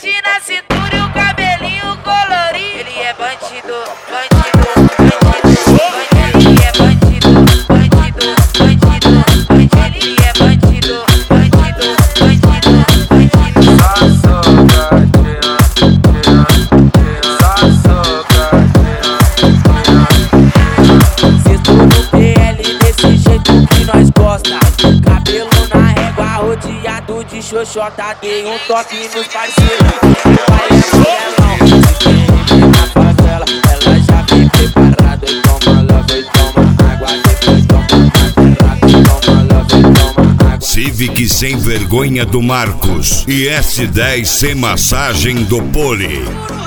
pente na cintura e o cabelinho colorido. Ele é bandido, bandido, bandido, bandido. Ele é bandido, bandido, bandido, bandido. Ele é bandido, bandido, bandido, bandido. Cês no PL desse jeito que nós gosta. Cabelo na régua, rodeado de xoxota. Dei um toque nos parceiros. Vai amarelão. Se quem na favela, ela já vem preparada. E toma love, e toma água. Depois toma materrada, toma love, e toma água. Civic Sem Vergonha do Marcos e S10 Sem Massagem do Poli.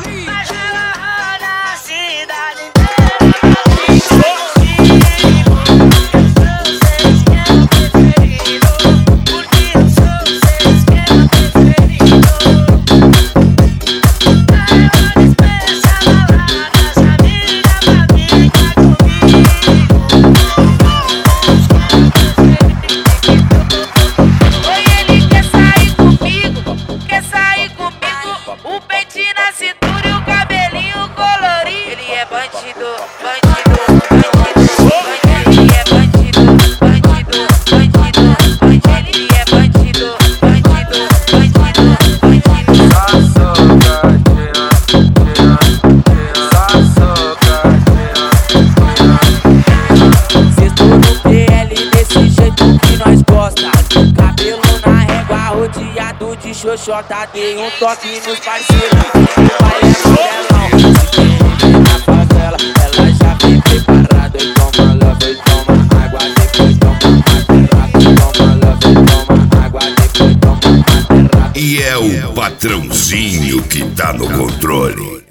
Bandido, bandido, bandido, ele é bandido, bandido, bandido, bandido. Ele é bandido, bandido, bandido, bandido. Cês no PL desse jeito que nós gosta. Cabelo na régua, rodeado de xoxota. Dei um toque nos parceiros. Vai amarelão. Na favela, ela já vem preparada. E toma love, e toma água. Depois toma materrada. Toma love, e toma água. Depois toma materrada. E é o patrãozinho que tá no controle.